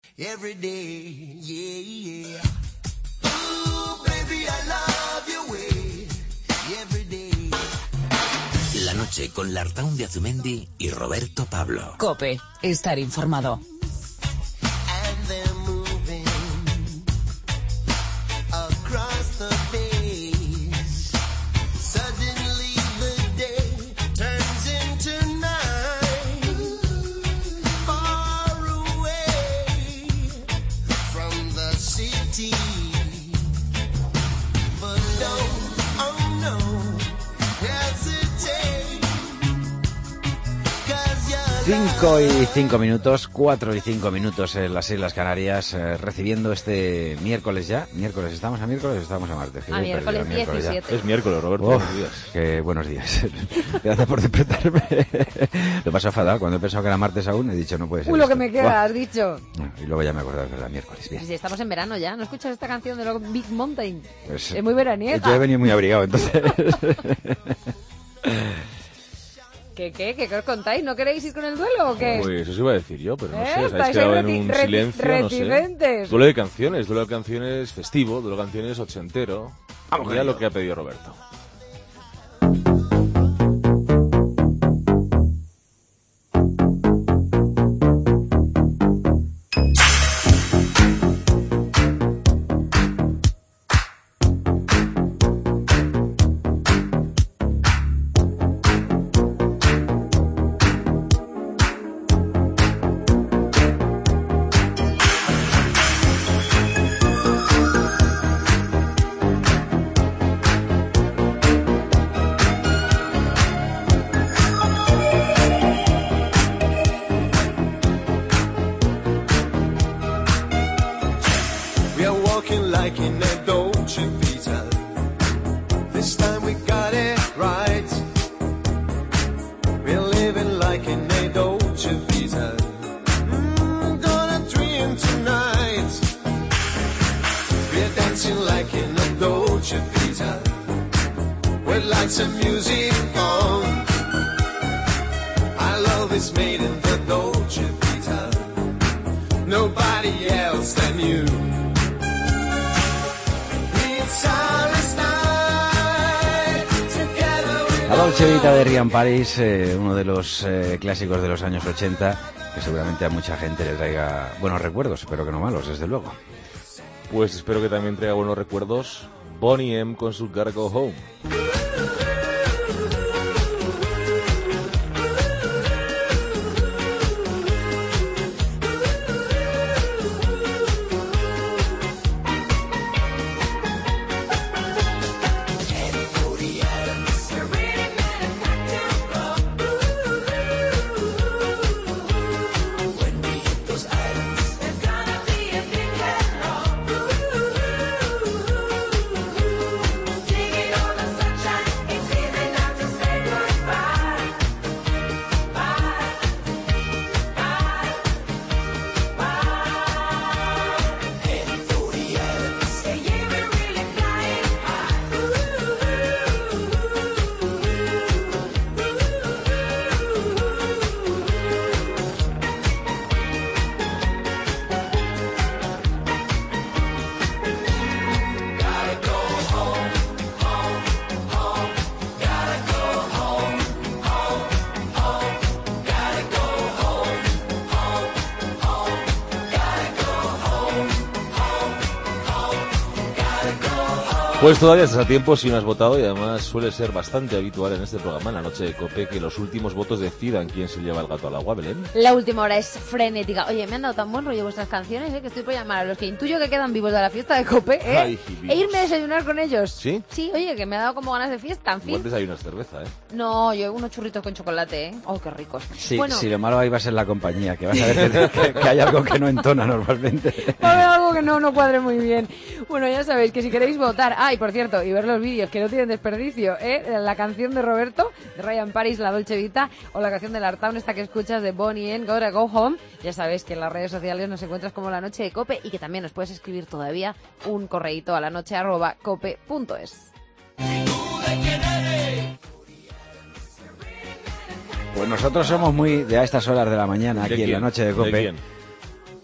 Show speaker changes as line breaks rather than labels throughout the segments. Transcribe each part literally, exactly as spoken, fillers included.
Every day, yeah, yeah. Ooh, baby, I love your way. Every day.
La noche con Lartaun de Azumendi y Roberto Pablo.
COPE, estar informado.
And they're moving across the days. Suddenly the day turns into night. Far away from the city. But don't, oh no, hesitate. Cause you're
Cinco y cinco minutos, cuatro y cinco minutos en las Islas Canarias, eh, recibiendo este miércoles ya. Miércoles, ¿estamos a miércoles o estamos a martes? Que
A
voy
miércoles
perdido, miércoles ya.
diecisiete.
Es miércoles, Roberto.
Oh,
Buenos días.
que buenos días. Gracias por despertarme. Lo pasó fatal. Cuando he pensado que era martes aún, he dicho no puede ser.
Uy, lo que
esto.
me queda,
Buah.
has dicho.
Y luego ya me he acordado que era miércoles. Bien.
Si estamos en verano ya, ¿no escuchas esta canción de los Big Mountain?
Pues,
Es muy veraniega.
Yo he venido muy abrigado, entonces.
¿Qué, qué? ¿Qué, qué os contáis? ¿No queréis ir con el duelo o qué?
Pues eso os iba a decir yo, pero no
¿Eh?
sé, os habéis
Estáis
quedado
ahí
en un
reti- reti-
silencio, no sé.
reticentes.
Duelo de canciones, duelo de canciones festivo, duelo de canciones ochentero.
Vamos con
ya
ello.
lo que ha pedido Roberto.
We are walking like in a Dolce Vita. This time we got it right. We're living like in a Dolce Vita. Mm, gonna dream tonight. We're dancing like in a Dolce Vita. With lights and music on. Our love is made in the Dolce Vita. Nobody else than you.
La Dolce Vita de Rian Paris, eh, uno de los eh, clásicos de los años ochenta, que seguramente a mucha gente le traiga buenos recuerdos, pero que no malos, desde luego.
Pues espero que también traiga buenos recuerdos Boney M con su Gotta Go Home. Pues todavía estás a tiempo si no has votado y además suele ser bastante habitual en este programa, en la noche de COPE, que los últimos votos decidan quién se lleva el gato al agua, Belén.
La última hora es frenética. Oye, me han dado tan buen rollo vuestras canciones, ¿eh? Que estoy por llamar a los que intuyo que quedan vivos de la fiesta de COPE, ¿eh?
Ay, vivos.
E irme a desayunar con ellos.
¿Sí?
Sí, oye, que me ha dado como ganas de fiesta, en fin.
Igual desayunas cerveza, ¿eh?
No, yo unos churritos con chocolate, ¿eh? Oh, qué ricos.
Sí,
bueno,
si lo malo ahí va a ser la compañía, que vas a ver que, que- que hay algo que no entona normalmente.
va a haber algo que no, no cuadre muy bien. Bueno, ya sabéis que si queréis votar, ah, y por cierto, y ver los vídeos que no tienen desperdicio, ¿eh? La canción de Roberto, de Rian Paris, La Dolce Vita, o la canción de Lartaun, esta que escuchas de Boney M, Gotta Go Home. Ya sabéis que en las redes sociales nos encuentras como La Noche de COPE y que también nos puedes escribir todavía un correíto a la noche arroba cope punto es.
Pues nosotros somos muy de a estas horas de la mañana
¿De
aquí en
quién?
La Noche de
¿De
COPE.
quién?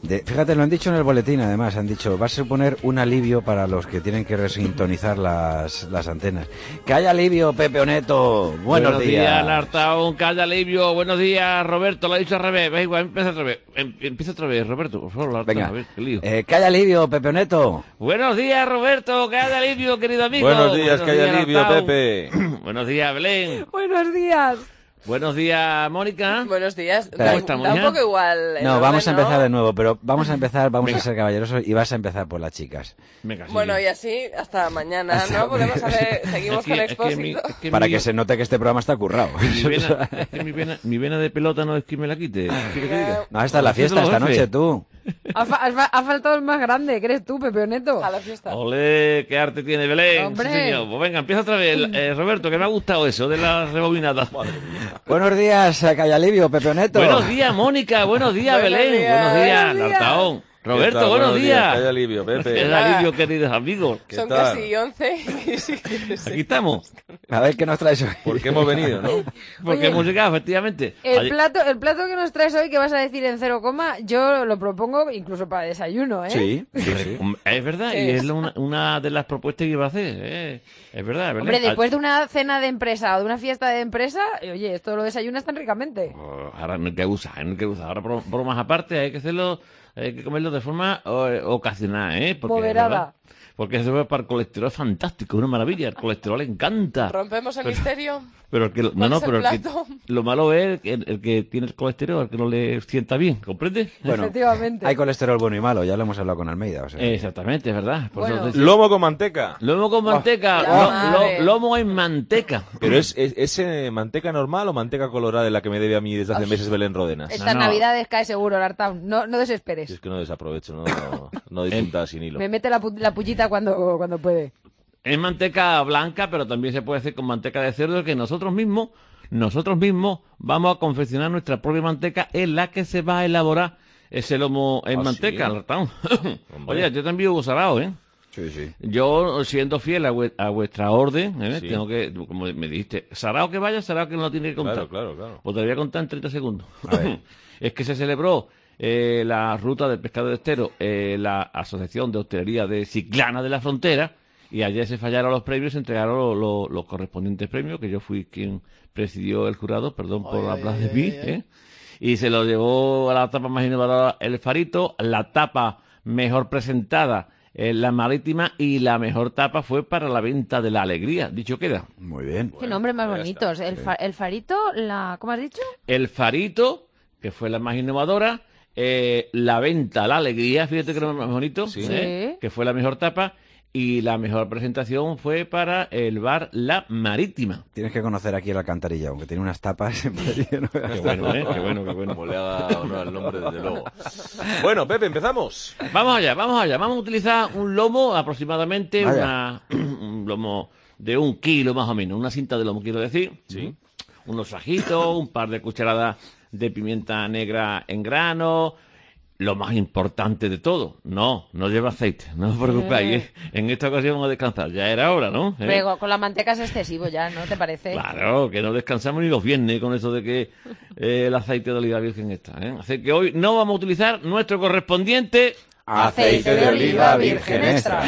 De, fíjate, lo han dicho en el boletín, además, han dicho, va a suponer un alivio para los que tienen que resintonizar las, las antenas. ¡Que haya alivio, Pepe Oneto! Buenos,
Buenos días,
días.
Lartaón, que haya alivio. Buenos días, Roberto, lo ha dicho al revés. Venga, empieza otra vez. Em, empieza otra vez, Roberto, por favor, Lartaón,
Venga,
a ver, qué lío.
eh, ¡que haya alivio, Pepe Oneto!
Buenos días, Roberto, que haya alivio, querido amigo.
Buenos días, que haya alivio,
Lartaón.
Pepe.
Buenos días, Belén.
Buenos días.
Buenos días, Mónica.
Buenos días.
Espera.
Da,
¿Estamos
da un
ya?
poco igual. el
No, vamos a
orden,
empezar
¿no?
de nuevo, pero vamos a empezar, vamos
Venga.
a ser caballerosos y vas a empezar por las chicas.
Venga, sí,
Bueno,
sí.
y así hasta mañana,
Hasta-
¿no? Podemos hacer... Seguimos
Es que-
con
es que mi-
Expósito.
es que
Para
mi-
que se note que este programa está currado.
Mi vena, es que mi vena, mi vena de pelota no es que me la quite. ¿Qué que te diga?
No, esta es la fiesta, esta noche, tú.
Ha, fa- ha fa- ha faltado el más grande, que eres tú, Pepe Oneto.
A la fiesta.
Ole, qué arte tiene Belén.
Hombre.
Sí, señor. Pues venga, empieza otra vez. Eh, Roberto, que me ha gustado eso de las rebobinadas.
Buenos días, eh, que haya alivio, Pepe Oneto.
Buenos días, Mónica. Buenos días,
Buenos
Belén.
días.
Buenos días,
Buenos días.
Lartaón. Roberto,
¿Qué tal?
buenos,
Que
días.
haya alivio, Pepe.
El alivio, queridos amigos.
¿Qué
Son
tal?
casi once. y sí que sí.
Aquí estamos.
A ver qué nos traes hoy.
¿Por qué hemos venido, no?
Porque
Oye,
hemos llegado, efectivamente.
El
Ayer-
plato, el plato que nos traes hoy, que vas a decir en cero coma, yo lo propongo incluso para desayuno, ¿eh?
Sí, sí, sí.
Es verdad, y es una, una de las propuestas que iba a hacer. eh. Es verdad, es verdad.
Hombre, después de una cena de empresa o de una fiesta de empresa, oye, esto lo desayunas tan ricamente.
Oh, ahora no hay que abusar, no hay que abusar. Ahora, bro- bromas aparte, hay que hacerlo, hay que comerlo de forma eh, ocasional, ¿eh? Porque,
Moderada.
¿verdad? Porque eso para el colesterol es fantástico, es una maravilla. El colesterol le encanta.
Rompemos el misterio.
Pero el que, no,
¿Cuál
no,
es el
pero el que-
plato?
lo malo es el, el que tiene el colesterol, el que no le sienta bien, ¿comprende?
Bueno,
Efectivamente.
hay colesterol bueno y malo, ya lo hemos hablado con Almeida. O sea.
Exactamente, es verdad. Por
Bueno.
eso te decía-
Lomo con manteca.
Lomo con manteca,
la
lo-
madre.
lo- lomo en manteca.
¿Pero es, es, es, eh, manteca normal o manteca colorada de la que me debe a mí desde hace meses Belén Ródenas?
Estas
No, no.
navidades cae seguro, Lartaun. No, no
Si
desesperes.
es que no desaprovecho, no, no, no disfruta sin hilo.
Me mete la, pu- la pullita cuando, cuando puede.
Es manteca blanca, pero también se puede hacer con manteca de cerdo, que nosotros mismos, nosotros mismos vamos a confeccionar nuestra propia manteca en la que se va a elaborar ese lomo en
¿Ah,
manteca.
sí?
Lartaun.
Hombre.
Oye, yo también hubo sarao, ¿eh?
Sí, sí.
Yo, siendo fiel a, vue- a vuestra orden, ¿eh?
Sí.
tengo que, como me dijiste, sarao que vaya, sarao que no lo tiene que contar.
Claro, claro, claro.
Pues te lo voy a contar en treinta segundos.
A ver.
Es que se celebró eh, la ruta del pescado de estero, eh, la Asociación de Hostelería de Chiclana de la Frontera, y ayer se fallaron los premios, se entregaron lo- lo- los correspondientes premios, que yo fui quien presidió el jurado, perdón por hablar de mí, ¿eh? Y se lo llevó a la tapa más innovadora el Farito, la tapa mejor presentada eh, la Marítima, y la mejor tapa fue para la venta de la alegría, dicho queda.
Muy bien.
Qué nombres más
ya
bonitos. El, fa- el farito, la... ¿Cómo has dicho?
El Farito, que fue la más innovadora, eh, la venta, la alegría, fíjate que era más bonito,
Sí.
¿eh?
Sí.
Que fue la mejor tapa, y la mejor presentación fue para el bar La Marítima.
Tienes que conocer aquí el Alcantarilla, aunque tiene unas tapas siempre lleno de-
Qué bueno, ¿eh? Qué bueno, qué bueno.
Como le haga honor al nombre, desde luego. Bueno, Pepe, empezamos.
Vamos allá, vamos allá. Vamos a utilizar un lomo aproximadamente,
Vaya.
una, un lomo de un kilo más o menos, una cinta de lomo, quiero decir.
Sí.
Unos ajitos, un par de cucharadas de pimienta negra en grano. Lo más importante de todo, no, no lleva aceite, no os preocupéis. ¿eh? En esta ocasión vamos a descansar, ya era hora, ¿no? ¿Eh?
Pero con la manteca es excesivo ya, ¿no te parece?
Claro, que no descansamos ni los viernes con eso de que eh, el aceite de oliva virgen está. ¿eh? Así que hoy no vamos a utilizar nuestro correspondiente
Aceite de oliva virgen extra.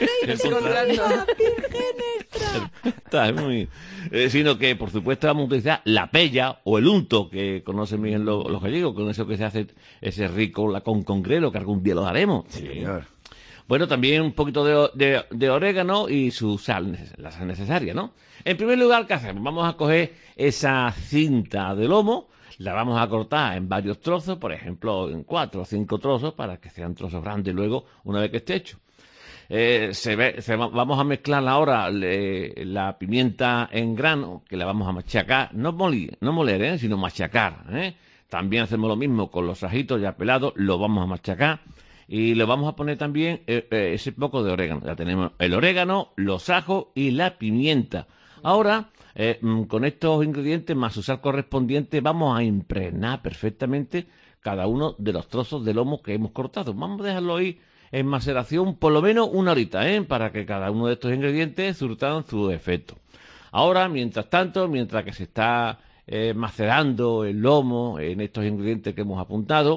Está muy... eh, sino que, por supuesto, vamos a utilizar la pella o el unto, que conocen bien los, los gallegos, con eso que se hace ese rico lacón con grelo, que algún día lo haremos.
Sí, señor.
Bueno, también un poquito de, de- de orégano y su sal, neces- la sal necesaria, ¿no? En primer lugar, ¿qué hacemos? Vamos a coger esa cinta de lomo, la vamos a cortar en varios trozos, por ejemplo, en cuatro o cinco trozos, para que sean trozos grandes luego, una vez que esté hecho. Eh, se ve, se va- vamos a mezclar ahora le- la pimienta en grano, que la vamos a machacar, no moler, no moler, ¿eh? sino machacar, ¿eh? También hacemos lo mismo con los ajitos ya pelados, los vamos a machacar. Y le vamos a poner también eh, eh, ese poco de orégano. Ya tenemos el orégano, los ajos y la pimienta. Ahora, eh, mm, con estos ingredientes más su sal correspondiente, vamos a impregnar perfectamente cada uno de los trozos de lomo que hemos cortado. Vamos a dejarlo ahí en maceración por lo menos una horita, ¿eh? Para que cada uno de estos ingredientes surtan su efecto. Ahora, mientras tanto, mientras que se está eh, macerando el lomo en estos ingredientes que hemos apuntado,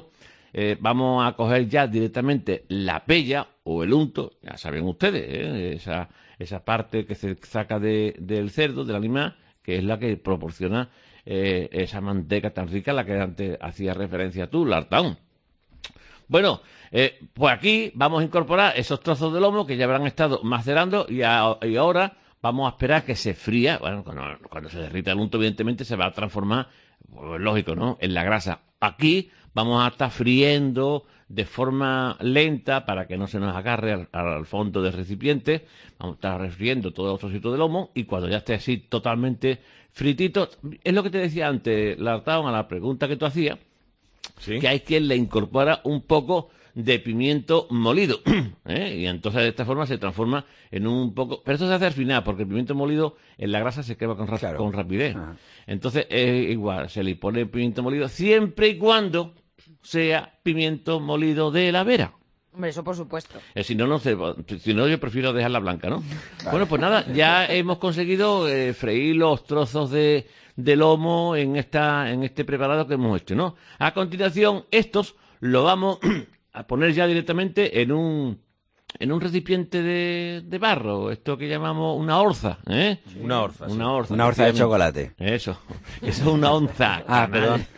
eh, vamos a coger ya directamente la pella o el unto, ya saben ustedes, ¿eh? esa, esa parte que se saca de, del cerdo, del animal, que es la que proporciona eh, esa manteca tan rica a la que antes hacía referencia tú, Lartaun. Bueno, eh, pues aquí vamos a incorporar esos trozos de lomo que ya habrán estado macerando y, a, y ahora vamos a esperar que se fría. Bueno, cuando, cuando se derrita el unto, evidentemente se va a transformar, pues, lógico, ¿no?, en la grasa. Aquí vamos a estar friendo de forma lenta para que no se nos agarre al, al fondo del recipiente. Vamos a estar refriendo todos los trocitos de lomo y cuando ya esté así totalmente fritito, es lo que te decía antes, Lartaun, a la pregunta que tú hacías, ¿sí?, que hay quien le incorpora un poco de pimiento molido, ¿eh? Y entonces de esta forma se transforma en un poco... Pero esto se hace al final, porque el pimiento molido en la grasa se quema con, ra claro. con rapidez. Ajá. Entonces es igual, se le pone pimiento molido siempre y cuando sea pimiento molido de la vera.
Hombre, eso por supuesto.
Eh, si no, no sé, si no, yo prefiero dejarla blanca, ¿no? Vale. Bueno, pues nada, ya hemos conseguido eh, freír los trozos de, de lomo en esta en este preparado que hemos hecho, ¿no? A continuación, estos los vamos a poner ya directamente en un en un recipiente de, de barro, esto que llamamos una orza, ¿eh?
Sí. Una orza.
Una orza.
Una orza de chocolate.
Eso, eso es una onza.
Ah, perdón.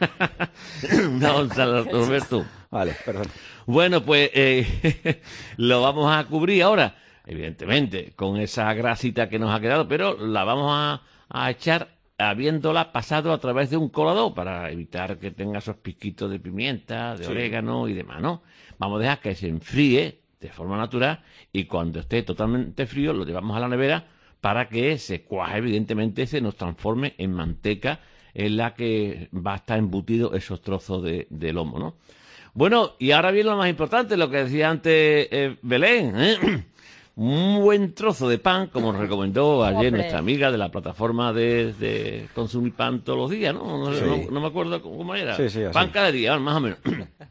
Una onza, Roberto.
Vale, perdón.
Bueno, pues eh, lo vamos a cubrir ahora, evidentemente, con esa grasita que nos ha quedado, pero la vamos a, a echar habiéndola pasado a través de un colador para evitar que tenga esos piquitos de pimienta, de sí. orégano y demás, ¿no? Vamos a dejar que se enfríe de forma natural y cuando esté totalmente frío lo llevamos a la nevera para que se cuaje, evidentemente, se nos transforme en manteca en la que va a estar embutido esos trozos de, de lomo, ¿no? Bueno, y ahora viene lo más importante, lo que decía antes eh, Belén, ¿eh? Un buen trozo de pan, como nos recomendó ayer Hombre. nuestra amiga de la plataforma de, de consumir pan todos los días, ¿no? No, sí. no, no me acuerdo cómo era.
Sí, sí,
pan cada día, más o menos.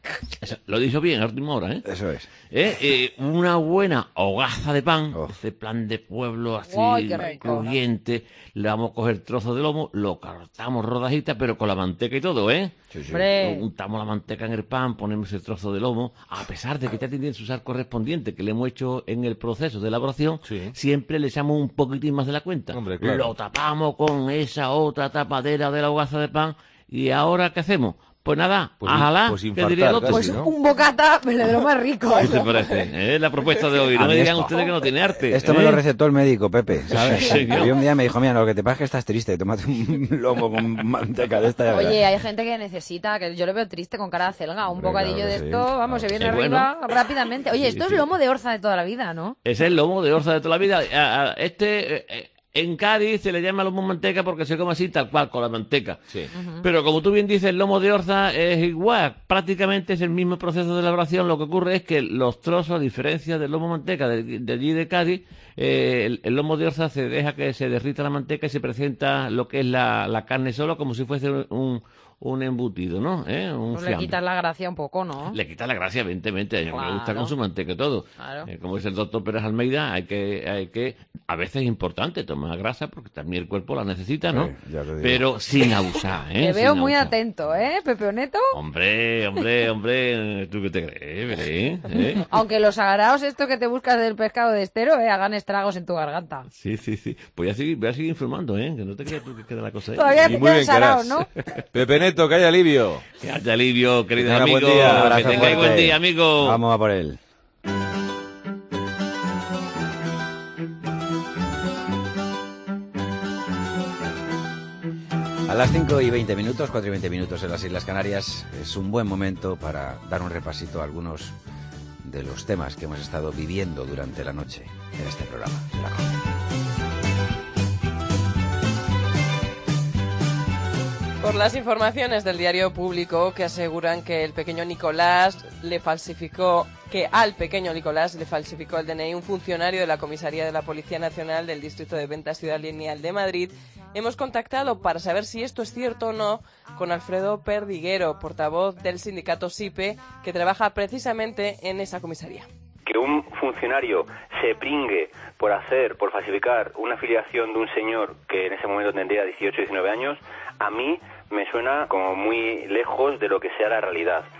Lo he dicho bien a última hora, ¿eh?
Eso es.
¿Eh? Eh, una buena hogaza de pan, oh. ese plan de pueblo así,
oh,
crujiente. Le vamos a coger trozos de lomo, lo cortamos rodajitas, pero con la manteca y todo, ¿eh?
Sí, sí.
Untamos la manteca en el pan, ponemos el trozo de lomo, a pesar de que ya tiene su sal correspondiente que le hemos hecho en el proceso de elaboración, sí. siempre le echamos un poquitín más de la cuenta.
Hombre, claro.
Lo tapamos con esa otra tapadera de la hogaza de pan y ahora ¿qué hacemos? Pues nada,
pues,
ojalá,
pues
¿qué diría el otro?
Pues
¿no?
un bocata me de lo más rico.
¿Qué te parece? Es ¿Eh? la propuesta de hoy. No me digan esto, ustedes que no tiene arte.
Esto
¿eh?
me lo recetó el médico, Pepe, ¿sabes?
Sí, ¿no?
Y un día me dijo, mira, lo que te pasa es que estás triste, tómate un lomo con manteca de esta. Ya
Oye, hay gente que necesita, que yo lo veo triste con cara de celga, un
Hombre,
bocadillo
claro
de
sí.
esto, vamos, se viene
Es
arriba
bueno.
rápidamente. Oye,
Sí,
esto
sí.
es lomo de orza de toda la vida, ¿no?
Es el lomo de orza de toda la vida. A, a, este... Eh, En Cádiz se le llama lomo manteca porque se come así tal cual, con la manteca.
Sí.
Uh-huh.
Pero como tú bien dices, el lomo de orza es igual, prácticamente es el mismo proceso de elaboración. Lo que ocurre es que los trozos, a diferencia del lomo manteca de, de allí de Cádiz, eh, el, el lomo de orza se deja que se derrita la manteca y se presenta lo que es la, la carne solo como si fuese un, un embutido, ¿no? ¿Eh? Un
Pues le quitas la gracia un poco, ¿no?
Le quita la gracia, evidentemente. A mí
Claro.
me gusta con su manteca y todo.
Claro.
Eh, como dice el doctor Pérez Almeida, hay que, hay que, a veces es importante tomar grasa porque también el cuerpo la necesita, ¿no?
Sí, ya te digo.
Pero sin abusar, ¿eh?
Te veo
Sin
muy
abusar.
atento, ¿eh, Pepeoneto?
Hombre, hombre, hombre, ¿tú qué te crees, Belén? ¿Eh?
Aunque los agraos estos que te buscas del pescado de estero, eh, hagan estragos en tu garganta.
Sí, sí, sí. Pues voy a seguir, voy a seguir informando, ¿eh? Que no te creas tú que queda la cosa ahí.
Todavía
Y
te
muy
quedan
bien
saraos,
querás.
¿no?
Pepe Neto, que haya alivio.
Que haya alivio, queridos
tenga buen
amigos.
día.
Un abrazo
Que tengáis buen
fuerte.
día, amigo.
Vamos a por él. A las cinco y veinte minutos, cuatro y veinte minutos en las Islas Canarias, es un buen momento para dar un repasito a algunos de los temas que hemos estado viviendo durante la noche en este programa de la COPE.
Por las informaciones del diario Público que aseguran que el pequeño Nicolás le falsificó, que al pequeño Nicolás le falsificó el D N I un funcionario de la Comisaría de la Policía Nacional del Distrito de Ventas Ciudad Lineal de Madrid, hemos contactado para saber si esto es cierto o no con Alfredo Perdiguero, portavoz del sindicato SIPE, que trabaja precisamente en esa comisaría.
Que un funcionario se pringue por hacer, por falsificar una afiliación de un señor que en ese momento tendría dieciocho, diecinueve años, a mí me suena como muy lejos de lo que sea la realidad.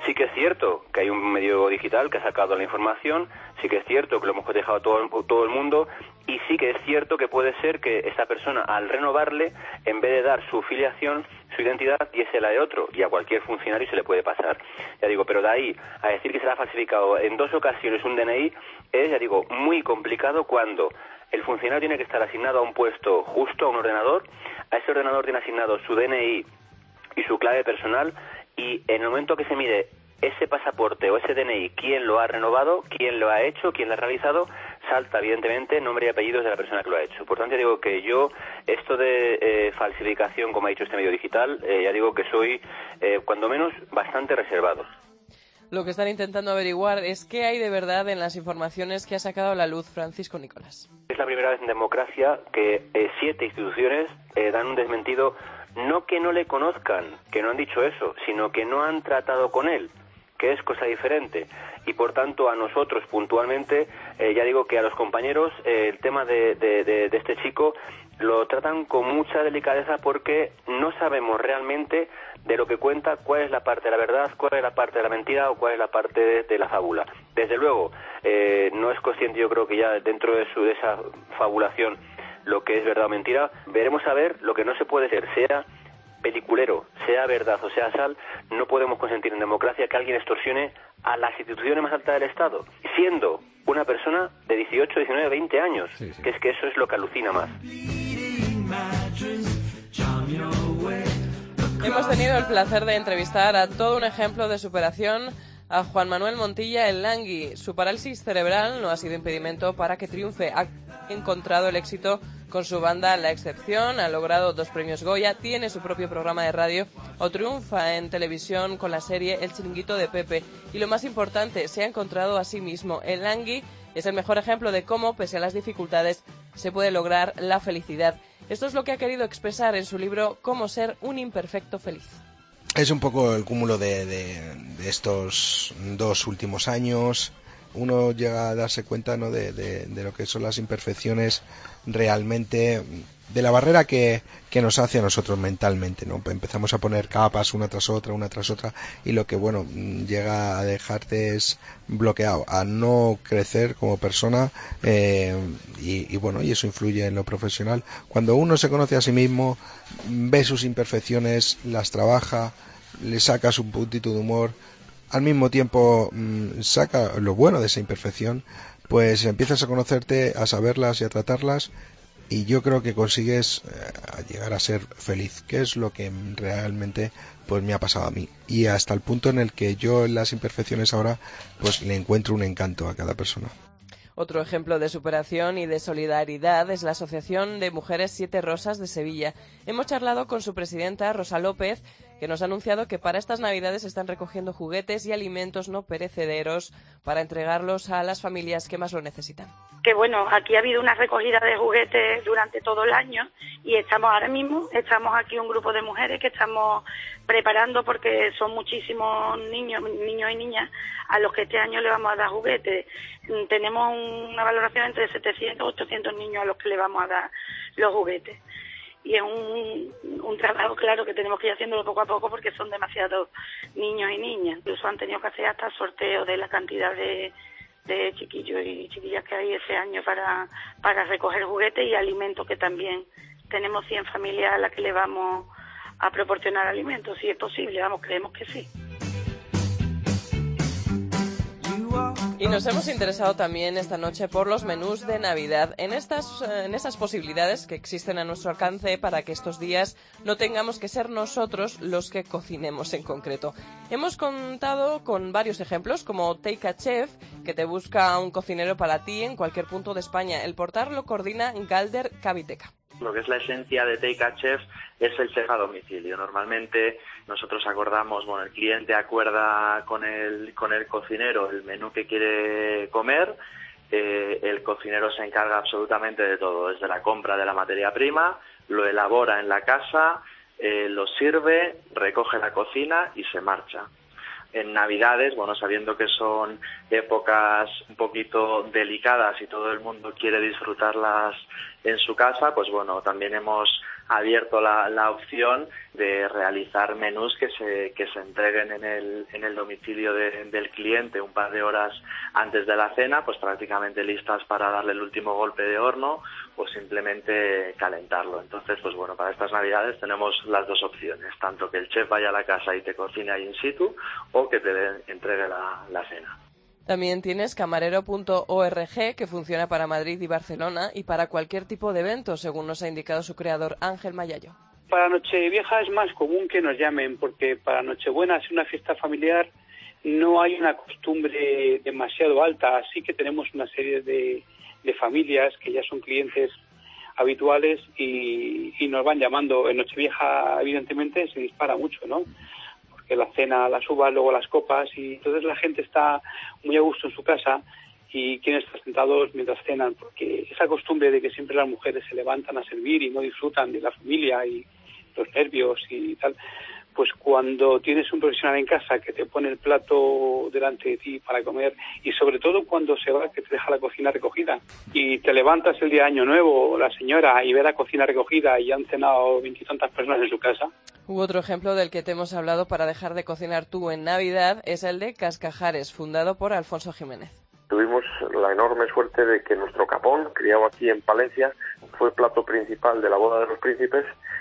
Sí que es cierto que hay un medio digital que ha sacado la información, sí que es cierto que lo hemos cotejado todo, todo el mundo, y sí que es cierto que puede ser que esta persona, al renovarle, en vez de dar su filiación, su identidad, diese la de otro, y a cualquier funcionario se le puede pasar. Ya digo, pero de ahí a decir que se le ha falsificado en dos ocasiones un D N I, es, ya digo, muy complicado cuando el funcionario tiene que estar asignado a un puesto justo, a un ordenador, a ese ordenador tiene asignado su D N I y su clave personal, y en el momento que se mide ese pasaporte o ese D N I, quién lo ha renovado, quién lo ha hecho, quién lo ha realizado, salta evidentemente nombre y apellidos de la persona que lo ha hecho. Por tanto, ya digo que yo, esto de eh, falsificación, como ha dicho este medio digital, eh, ya digo que soy, eh, cuando menos, bastante reservado.
Lo que están intentando averiguar es qué hay de verdad en las informaciones que ha sacado a la luz Francisco Nicolás.
Es la primera vez en democracia que eh, siete instituciones eh, dan un desmentido. No que no le conozcan, que no han dicho eso, sino que no han tratado con él, que es cosa diferente. Y por tanto a nosotros puntualmente, eh, ya digo que a los compañeros eh, el tema de, de, de, de este chico lo tratan con mucha delicadeza porque no sabemos realmente de lo que cuenta cuál es la parte de la verdad, cuál es la parte de la mentira o cuál es la parte de, de la fábula. Desde luego, eh, no es consciente, yo creo que ya dentro de, su, de esa fabulación, lo que es verdad o mentira. Veremos a ver lo que no se puede ser, sea peliculero, sea verdad o sea sal. No podemos consentir en democracia que alguien extorsione a las instituciones más altas del Estado, siendo una persona de dieciocho, diecinueve, veinte años, sí, sí. que es que eso es lo que alucina más.
Hemos tenido el placer de entrevistar a todo un ejemplo de superación, a Juan Manuel Montilla el Langui. Su parálisis cerebral no ha sido impedimento para que triunfe. Ha encontrado el éxito con su banda La Excepción, ha logrado dos premios Goya, tiene su propio programa de radio o triunfa en televisión con la serie El Chiringuito de Pepe. Y lo más importante, se ha encontrado a sí mismo. El Langui es el mejor ejemplo de cómo, pese a las dificultades, se puede lograr la felicidad. Esto es lo que ha querido expresar en su libro Cómo ser un imperfecto feliz.
Es un poco el cúmulo de, de, de estos dos últimos años. Uno llega a darse cuenta, ¿no?, de, de, de lo que son las imperfecciones realmente, de la barrera que, que nos hace a nosotros mentalmente, ¿no? Empezamos a poner capas una tras otra, una tras otra, y lo que, bueno, llega a dejarte es bloqueado, a no crecer como persona, eh, y, y bueno, y eso influye en lo profesional. Cuando uno se conoce a sí mismo, ve sus imperfecciones, las trabaja, le saca su puntito de humor, al mismo tiempo mmm, saca lo bueno de esa imperfección, pues empiezas a conocerte, a saberlas y a tratarlas, y yo creo que consigues eh, llegar a ser feliz, que es lo que realmente pues me ha pasado a mí, y hasta el punto en el que yo en las imperfecciones ahora pues le encuentro un encanto a cada persona.
Otro ejemplo de superación y de solidaridad es la Asociación de Mujeres Siete Rosas de Sevilla. Hemos charlado con su presidenta, Rosa López, que nos ha anunciado que para estas Navidades están recogiendo juguetes y alimentos no perecederos para entregarlos a las familias que más lo necesitan.
Que bueno, aquí ha habido una recogida de juguetes durante todo el año y estamos ahora mismo, estamos aquí un grupo de mujeres que estamos preparando porque son muchísimos niños, niños y niñas a los que este año le vamos a dar juguetes. Tenemos una valoración entre setecientos y ochocientos niños a los que le vamos a dar los juguetes. Y es un, un trabajo, claro, que tenemos que ir haciéndolo poco a poco porque son demasiados niños y niñas. Incluso han tenido que hacer hasta sorteos de la cantidad de, de chiquillos y chiquillas que hay ese año para, para recoger juguetes y alimentos, que también tenemos cien familias a las que le vamos a proporcionar alimentos, si es posible, vamos, creemos que sí.
Y nos hemos interesado también esta noche por los menús de Navidad, en estas, en esas posibilidades que existen a nuestro alcance para que estos días no tengamos que ser nosotros los que cocinemos en concreto. Hemos contado con varios ejemplos, como Take a Chef, que te busca un cocinero para ti en cualquier punto de España. El portal lo coordina Galder Caviteca.
Lo que es la esencia de Take a Chef es el chef a domicilio. Normalmente nosotros acordamos, bueno, el cliente acuerda con el con el cocinero el menú que quiere comer, eh, el cocinero se encarga absolutamente de todo, desde la compra de la materia prima, lo elabora en la casa, eh, lo sirve, recoge la cocina y se marcha. en Navidades, bueno, sabiendo que son épocas un poquito delicadas y todo el mundo quiere disfrutarlas en su casa, pues bueno, también hemos abierto la, la opción de realizar menús que se que se entreguen en el en el domicilio de, del cliente un par de horas antes de la cena, pues prácticamente listas para darle el último golpe de horno o simplemente calentarlo. Entonces, pues bueno, para estas Navidades tenemos las dos opciones, tanto que el chef vaya a la casa y te cocine ahí in situ o que te de, entregue la, la cena.
También tienes camarero punto org, que funciona para Madrid y Barcelona y para cualquier tipo de evento, según nos ha indicado su creador Ángel Mayayo.
Para Nochevieja es más común que nos llamen, porque para Nochebuena, si una fiesta familiar, no hay una costumbre demasiado alta, así que tenemos una serie de, de familias que ya son clientes habituales y, y nos van llamando. En Nochevieja, evidentemente, se dispara mucho, ¿no? Que la cena, las uvas, luego las copas, y entonces la gente está muy a gusto en su casa y quieren estar sentados mientras cenan, porque esa costumbre de que siempre las mujeres se levantan a servir y no disfrutan de la familia y los nervios y tal, pues cuando tienes un profesional en casa que te pone el plato delante de ti para comer, y sobre todo cuando se va, que te deja la cocina recogida, y te levantas el día de Año Nuevo, la señora, y ve la cocina recogida y han cenado veintitantas personas en su casa.
U otro ejemplo del que te hemos hablado para dejar de cocinar tú en Navidad es el de Cascajares, fundado por Alfonso Jiménez.
Tuvimos la enorme suerte de que nuestro capón, criado aquí en Palencia, fue plato principal de la boda de los príncipes,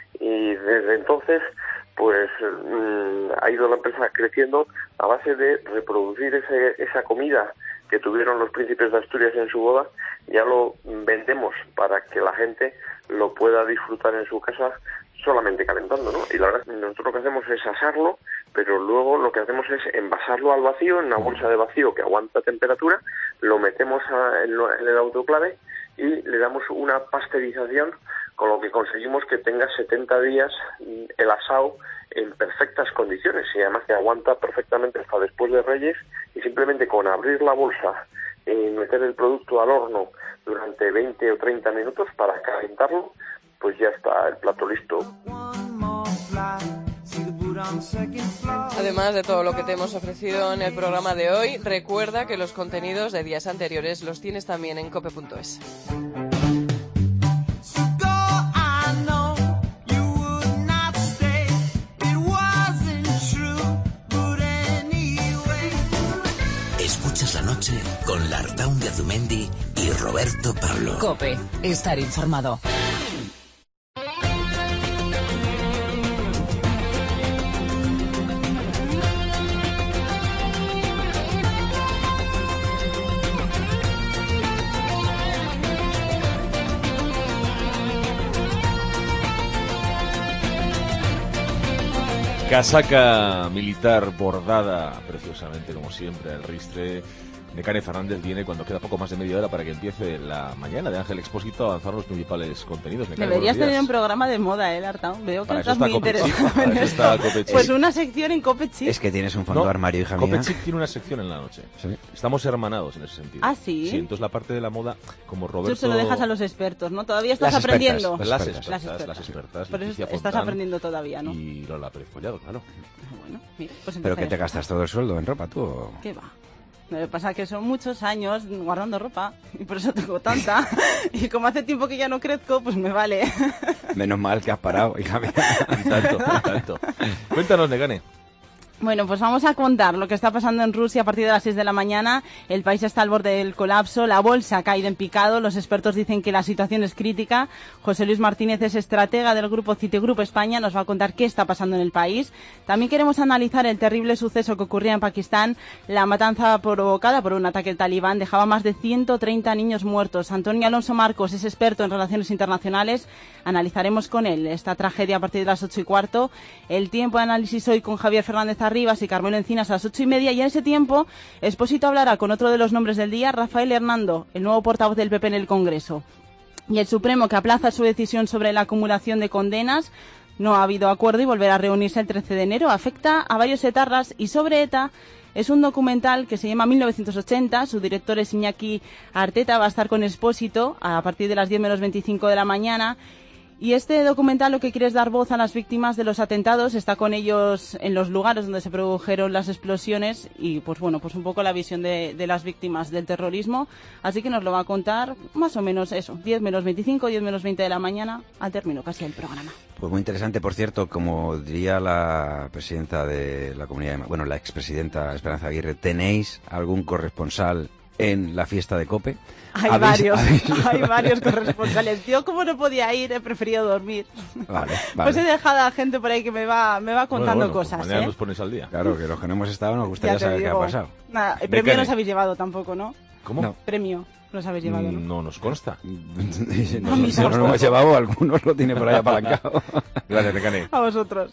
y desde entonces pues mmm, ha ido la empresa creciendo a base de reproducir ese, esa comida que tuvieron los príncipes de Asturias en su boda. Ya lo vendemos para que la gente lo pueda disfrutar en su casa solamente calentando, ¿no? Y la verdad, nosotros lo que hacemos es asarlo, pero luego lo que hacemos es envasarlo al vacío, en una bolsa de vacío que aguanta temperatura, lo metemos a, en, lo, en el autoclave y le damos una pasteurización, con lo que conseguimos que tenga setenta días el asado en perfectas condiciones, y además que aguanta perfectamente hasta después de Reyes, y simplemente con abrir la bolsa y meter el producto al horno durante veinte o treinta minutos para calentarlo, pues ya está el plato listo.
Además de todo lo que te hemos ofrecido en el programa de hoy, recuerda que los contenidos de días anteriores los tienes también en cope punto es.
Escuchas la noche con Lartaun de Azumendi y Roberto Pablo.
Cope, estar informado.
Casaca militar bordada preciosamente, como siempre, el ristre. Necane Fernández viene cuando queda poco más de media hora para que empiece la mañana de Ángel Expósito a avanzar los principales contenidos. Necane,
deberías tener un programa de moda, ¿eh, Lartaun? Veo que
para
estás
está
muy interesado
para
en
eso
esto.
está Copechic.
Pues una sección en Copechic.
Es que tienes un fondo
No,
armario, hija mía.
Copechic tiene una sección en la noche. ¿Sí? Estamos hermanados en ese sentido.
¿Ah, sí?
Sí, entonces la parte de la moda, como Roberto...
Tú se lo dejas a los expertos, ¿no? Todavía estás
las
aprendiendo.
Expertas, las, expertas,
las
las
expertas.
expertas. Las expertas.
Por eso
Leticia
estás
Fontán
aprendiendo todavía, ¿no?
Y Lola Pérez Collado, claro.
Bueno, mira, pues
¿Pero que te
empezaré.
gastas todo el sueldo en ropa tú? O...
¿Qué va? Lo que pasa es que son muchos años guardando ropa y por eso tengo tanta. Y como hace tiempo que ya no crezco, pues me vale.
Menos mal que has parado, hija mía.
Y tanto, y tanto. Cuéntanos, Necane.
Bueno, pues vamos a contar lo que está pasando en Rusia a partir de las seis de la mañana. El país está al borde del colapso, la bolsa ha caído en picado, los expertos dicen que la situación es crítica. José Luis Martínez es estratega del grupo Citigroup España, nos va a contar qué está pasando en el país. También queremos analizar el terrible suceso que ocurría en Pakistán. La matanza provocada por un ataque talibán dejaba más de ciento treinta niños muertos. Antonio Alonso Marcos es experto en relaciones internacionales, analizaremos con él esta tragedia a partir de las ocho y cuarto. El tiempo de análisis hoy con Javier Fernández Arribas y Carmelo Encinas a las ocho y media, y en ese tiempo Expósito hablará con otro de los nombres del día, Rafael Hernando, el nuevo portavoz del P P en el Congreso. Y el Supremo, que aplaza su decisión sobre la acumulación de condenas. No ha habido acuerdo y volverá a reunirse el trece de enero. Afecta a varios etarras, y sobre ETA es un documental que se llama mil novecientos ochenta. Su director es Iñaki Arteta, va a estar con Expósito a partir de las diez menos veinticinco de la mañana. Y este documental lo que quiere es dar voz a las víctimas de los atentados, está con ellos en los lugares donde se produjeron las explosiones y pues bueno, pues un poco la visión de, de las víctimas del terrorismo, así que nos lo va a contar más o menos eso, diez menos veinticinco, diez menos veinte de la mañana, al término casi del programa.
Pues muy interesante, por cierto, como diría la presidenta de la Comunidad de Madrid, bueno, la expresidenta Esperanza Aguirre, ¿tenéis algún corresponsal en la fiesta de COPE?
Hay
¿Habéis,
varios,
habéis...
hay varios corresponsales. Yo como no podía ir, he preferido dormir.
Vale, vale.
Pues he dejado a gente por ahí que me va, me va contando
bueno, bueno,
cosas.
Pues mañana
¿eh?
nos pones al día.
Claro, que los que no hemos estado nos gustaría saber
digo.
qué ha pasado.
Nada, el premio no os habéis llevado tampoco, ¿no?
¿Cómo?
No.
Premio no os habéis llevado, ¿no?
No nos consta.
no, no, no lo hemos llevado, algunos lo tiene por ahí apalancado.
Gracias, Necane.
A vosotros.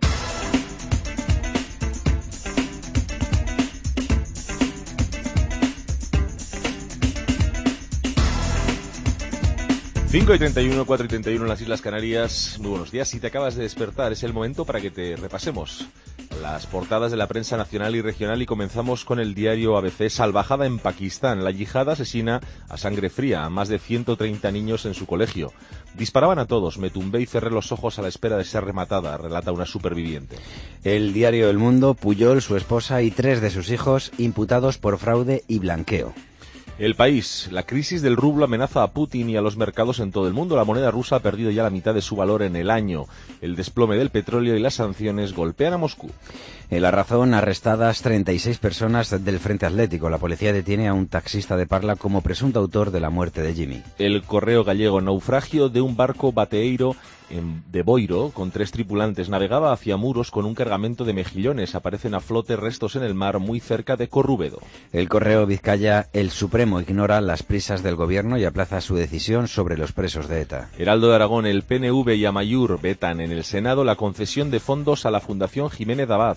cinco y treinta y uno, cuatro y treinta y uno en las Islas Canarias. Muy buenos días. Si te acabas de despertar, es el momento para que te repasemos las portadas de la prensa nacional y regional y comenzamos con el diario A B C. Salvajada en Pakistán. La yihad asesina a sangre fría a más de ciento treinta niños en su colegio. Disparaban a todos. Me tumbé y cerré los ojos a la espera de ser rematada, relata una superviviente.
El diario El Mundo. Puyol, su esposa y tres de sus hijos imputados por fraude y blanqueo.
El País. La crisis del rublo amenaza a Putin y a los mercados en todo el mundo. La moneda rusa ha perdido ya la mitad de su valor en el año. El desplome del petróleo y las sanciones golpean a Moscú.
En La Razón, arrestadas treinta y seis personas del Frente Atlético. La policía detiene a un taxista de Parla como presunto autor de la muerte de Jimmy.
El Correo Gallego. Naufragio de un barco bateeiro en, de Boiro con tres tripulantes. Navegaba hacia Muros con un cargamento de mejillones. Aparecen a flote restos en el mar muy cerca de Corrubedo.
El Correo Vizcaya. El Supremo ignora las prisas del gobierno y aplaza su decisión sobre los presos de ETA.
Heraldo de Aragón. El P N V y Amaiur vetan en el Senado la concesión de fondos a la Fundación Jiménez Abad.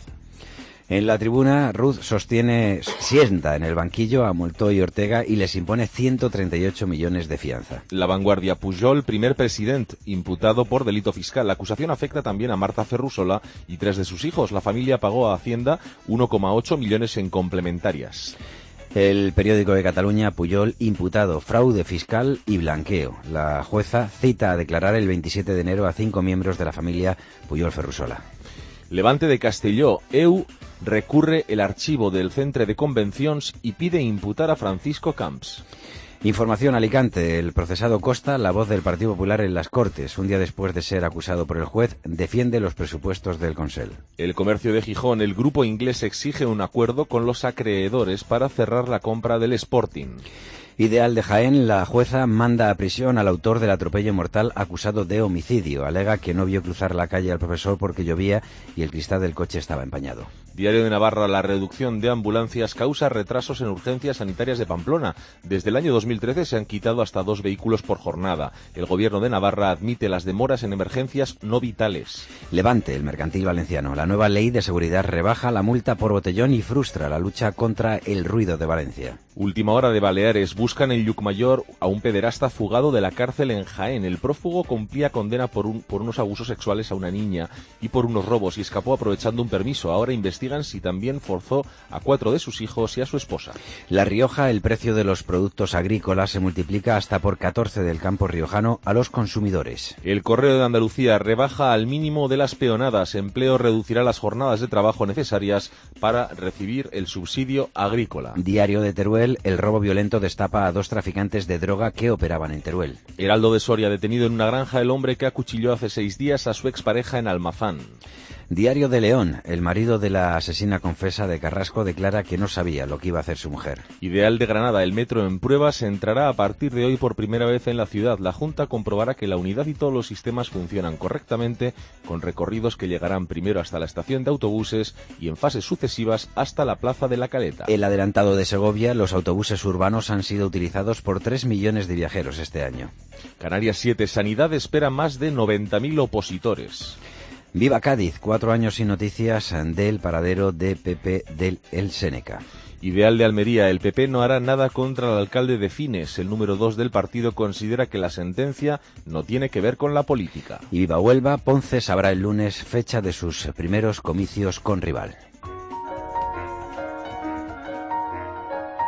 En La Tribuna, Ruz sostiene, sienta en el banquillo a Moltó y Ortega y les impone ciento treinta y ocho millones de fianza.
La Vanguardia. Pujol, primer presidente, imputado por delito fiscal. La acusación afecta también a Marta Ferrusola y tres de sus hijos. La familia pagó a Hacienda uno coma ocho millones en complementarias.
El Periódico de Cataluña. Pujol imputado, fraude fiscal y blanqueo. La jueza cita a declarar el veintisiete de enero a cinco miembros de la familia Pujol Ferrusola.
Levante de Castelló. E U recurre el archivo del Centre de Convencions y pide imputar a Francisco Camps.
Información. Alicante. El procesado Costa, la voz del Partido Popular en las Cortes. Un día después de ser acusado por el juez, defiende los presupuestos del Consell.
El Comercio de Gijón. El grupo inglés exige un acuerdo con los acreedores para cerrar la compra del Sporting.
Ideal de Jaén. La jueza manda a prisión al autor del atropello mortal acusado de homicidio. Alega que no vio cruzar la calle al profesor porque llovía y el cristal del coche estaba empañado.
Diario de Navarra. La reducción de ambulancias causa retrasos en urgencias sanitarias de Pamplona. Desde el año dos mil trece se han quitado hasta dos vehículos por jornada. El gobierno de Navarra admite las demoras en emergencias no vitales.
Levante. El Mercantil Valenciano. La nueva ley de seguridad rebaja la multa por botellón y frustra la lucha contra el ruido de Valencia.
Última hora de Baleares. Buscan en Llucmayor a un pederasta fugado de la cárcel en Jaén. El prófugo cumplía condena por, un, por unos abusos sexuales a una niña y por unos robos y escapó aprovechando un permiso. Ahora investigan si también forzó a cuatro de sus hijos y a su esposa.
La Rioja. El precio de los productos agrícolas se multiplica hasta por catorce del campo riojano a los consumidores.
El Correo de Andalucía. Rebaja al mínimo de las peonadas. Empleo reducirá las jornadas de trabajo necesarias para recibir el subsidio agrícola.
Diario de Teruel. El robo violento destapa a dos traficantes de droga que operaban en Teruel.
Heraldo de Soria. Detenido en una granja el hombre que acuchilló hace seis días a su expareja en Almazán.
Diario de León. El marido de la asesina confesa de Carrasco declara que no sabía lo que iba a hacer su mujer.
Ideal de Granada. El metro en pruebas entrará a partir de hoy por primera vez en la ciudad. La Junta comprobará que la unidad y todos los sistemas funcionan correctamente, con recorridos que llegarán primero hasta la estación de autobuses y en fases sucesivas hasta la Plaza de la Caleta.
El adelantado de Segovia. Los autobuses urbanos han sido utilizados por tres millones de viajeros este año.
Canarias siete. Sanidad espera más de noventa mil opositores.
Viva Cádiz. Cuatro años sin noticias del paradero de Pepe del El Séneca.
Ideal de Almería. El P P no hará nada contra el alcalde de Fines. El número dos del partido considera que la sentencia no tiene que ver con la política.
Y viva Huelva. Ponce sabrá el lunes fecha de sus primeros comicios con rival.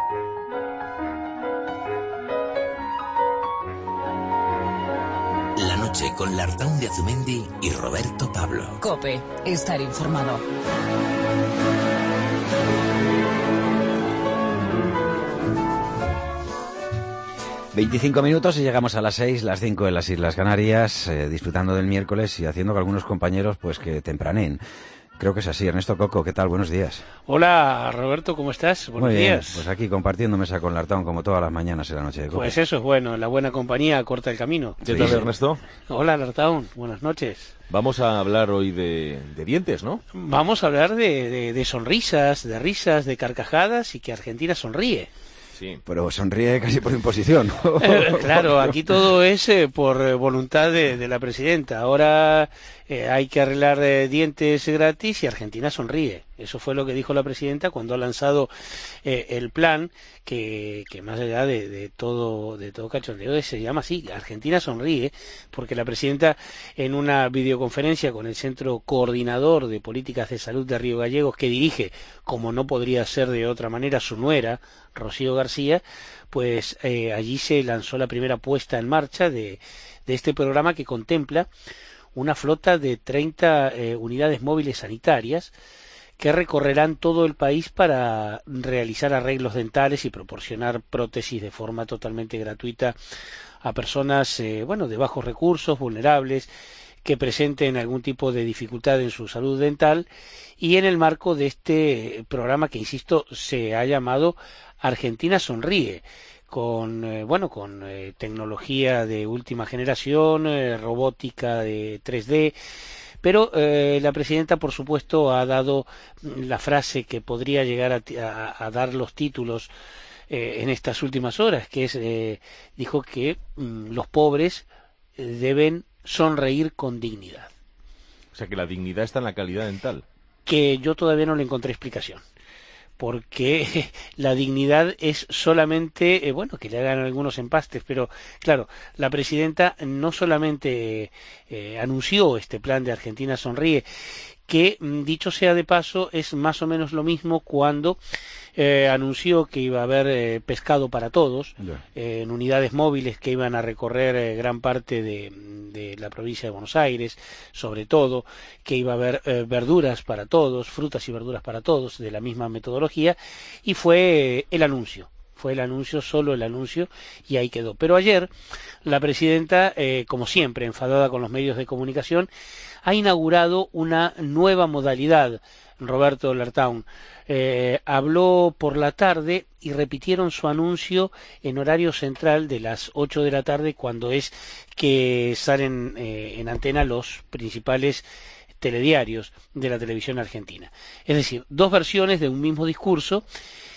La la noche con Lartaun de Azumendi y Roberto Pablo.
COPE, estar informado.
veinticinco minutos y llegamos a las seis, las cinco en las Islas Canarias, eh, disfrutando del miércoles y haciendo que algunos compañeros pues que tempranen. Creo que es así. Ernesto Coco, ¿qué tal? Buenos días.
Hola, Roberto, ¿cómo estás? Buenos
Muy bien,
días.
pues aquí compartiendo mesa con Lartaun como todas las mañanas en la noche de Cope.
Pues eso es bueno, la buena compañía corta el camino.
¿Qué tal, Ernesto?
Hola, Lartaun, buenas noches.
Vamos a hablar hoy de, de dientes, ¿no?
Vamos a hablar de, de, de sonrisas, de risas, de carcajadas y que Argentina sonríe.
Sí.
Pero sonríe casi por imposición, ¿no?
Eh, claro, aquí todo es eh, por eh, voluntad de, de la presidenta. Ahora eh, hay que arreglar eh, dientes gratis y Argentina sonríe. Eso fue lo que dijo la presidenta cuando ha lanzado eh, el plan que, que más allá de, de todo de todo cachondeo se llama así, Argentina sonríe, porque la presidenta en una videoconferencia con el Centro Coordinador de Políticas de Salud de Río Gallegos, que dirige, como no podría ser de otra manera, su nuera, Rocío García, pues eh, allí se lanzó la primera puesta en marcha de, de este programa que contempla una flota de treinta eh, unidades móviles sanitarias que recorrerán todo el país para realizar arreglos dentales y proporcionar prótesis de forma totalmente gratuita a personas eh, bueno, de bajos recursos, vulnerables, que presenten algún tipo de dificultad en su salud dental, y en el marco de este programa que, insisto, se ha llamado Argentina Sonríe, con eh, bueno con eh, tecnología de última generación, eh, robótica de tres D. Pero eh, la presidenta, por supuesto, ha dado la frase que podría llegar a, a, a dar los títulos eh, en estas últimas horas, que es, eh, dijo que mm, los pobres eh, deben sonreír con dignidad.
O sea, que la dignidad está en la calidad dental.
Que yo todavía no le encontré explicación. Porque la dignidad es solamente, eh, bueno, que le hagan algunos empastes, pero claro, la presidenta no solamente eh, anunció este plan de Argentina Sonríe, que, dicho sea de paso, es más o menos lo mismo cuando eh, anunció que iba a haber eh, pescado para todos, eh, en unidades móviles que iban a recorrer eh, gran parte de, de la provincia de Buenos Aires, sobre todo, que iba a haber eh, verduras para todos, frutas y verduras para todos, de la misma metodología, y fue eh, el anuncio. Fue el anuncio, solo el anuncio, y ahí quedó. Pero ayer la presidenta, eh, como siempre, enfadada con los medios de comunicación, ha inaugurado una nueva modalidad, Roberto Lartaun. Eh, habló por la tarde y repitieron su anuncio en horario central de las ocho de la tarde, cuando es que salen eh, en antena los principales telediarios de la televisión argentina. Es decir, dos versiones de un mismo discurso.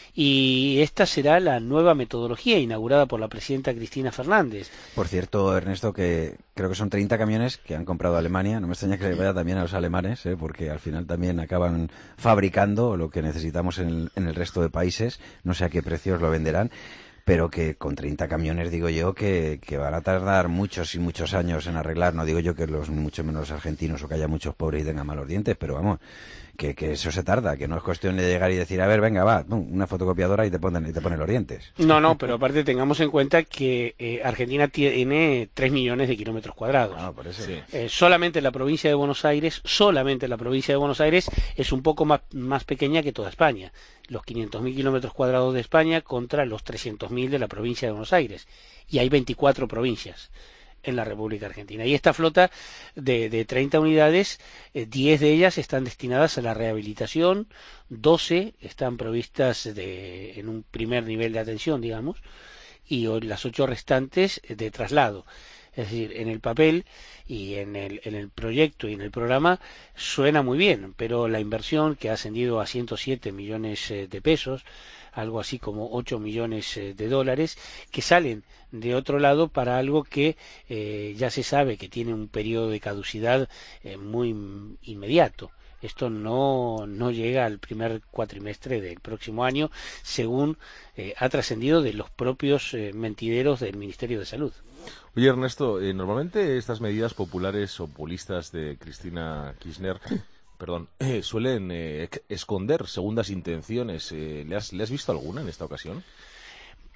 Y esta será la nueva metodología inaugurada por la presidenta Cristina Fernández.
Por cierto, Ernesto, que creo que son treinta camiones que han comprado Alemania. No me extraña que le vaya también a los alemanes, ¿eh? Porque al final también acaban fabricando lo que necesitamos en el, en el resto de países. No sé a qué precios lo venderán, pero que con treinta camiones, digo yo, que, que van a tardar muchos y muchos años en arreglar. No digo yo que los mucho menos argentinos o que haya muchos pobres y tengan malos dientes, pero vamos, que, que eso se tarda, que no es cuestión de llegar y decir, a ver, venga, va, una fotocopiadora y te ponen, y te ponen los dientes.
No, no, pero aparte tengamos en cuenta que eh, Argentina tiene tres millones de kilómetros cuadrados.
Ah, por eso. Sí.
Eh, solamente la provincia de Buenos Aires, solamente la provincia de Buenos Aires es un poco más, más pequeña que toda España. Los quinientos mil kilómetros cuadrados de España contra los trescientos mil de la provincia de Buenos Aires. Y hay veinticuatro provincias en la República Argentina. Y esta flota de, de treinta unidades, eh, diez de ellas están destinadas a la rehabilitación, doce están provistas de, en un primer nivel de atención, digamos, y las ocho restantes de traslado. Es decir, en el papel y en el, en el proyecto y en el programa suena muy bien, pero la inversión, que ha ascendido a ciento siete millones de pesos, algo así como ocho millones de dólares, que salen de otro lado para algo que eh, ya se sabe que tiene un periodo de caducidad eh, muy inmediato. Esto no, no llega al primer cuatrimestre del próximo año, según eh, ha trascendido de los propios eh, mentideros del Ministerio de Salud.
Oye, Ernesto, eh, normalmente estas medidas populares o populistas de Cristina Kirchner, perdón, eh, suelen eh, esconder segundas intenciones. Eh, ¿le, has, ¿Le has visto alguna en esta ocasión?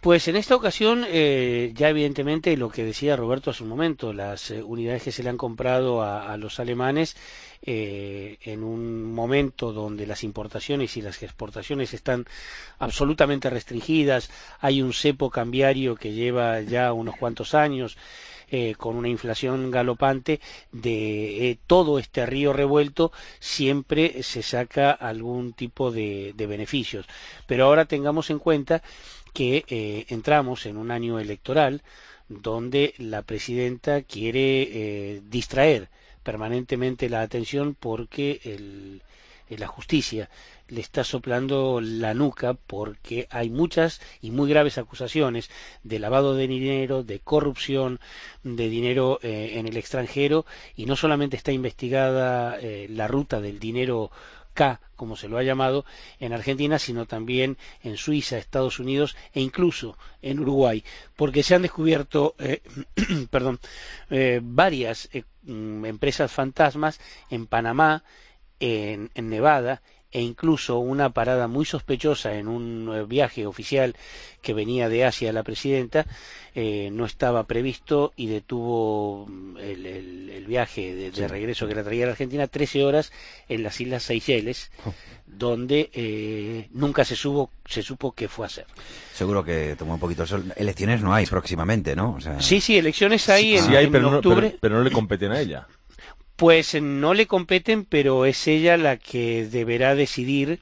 Pues en esta ocasión, eh, ya evidentemente lo que decía Roberto hace un momento, las eh, unidades que se le han comprado a, a los alemanes eh, en un momento donde las importaciones y las exportaciones están absolutamente restringidas, hay un cepo cambiario que lleva ya unos cuantos años, Eh, con una inflación galopante, de eh, todo este río revuelto siempre se saca algún tipo de, de beneficios. Pero ahora tengamos en cuenta que eh, entramos en un año electoral donde la presidenta quiere eh, distraer permanentemente la atención porque el, la justicia le está soplando la nuca porque hay muchas y muy graves acusaciones de lavado de dinero, de corrupción, de dinero eh, en el extranjero, y no solamente está investigada eh, la ruta del dinero K, como se lo ha llamado, en Argentina, sino también en Suiza, Estados Unidos e incluso en Uruguay, porque se han descubierto eh, perdón, eh, varias eh, empresas fantasmas en Panamá, en, en Nevada, e incluso una parada muy sospechosa en un viaje oficial que venía de Asia la presidenta, eh, no estaba previsto y detuvo el, el, el viaje de, de regreso que la traía a la Argentina trece horas en las Islas Seychelles, oh. donde eh, nunca se, supo, se supo qué fue a hacer.
Seguro que tomó un poquito de sol. Elecciones no hay próximamente, ¿no? O sea...
Sí, sí, elecciones hay en,
sí hay,
en
pero
octubre.
No, pero, pero no le competen a ella.
Pues no le competen, pero es ella la que deberá decidir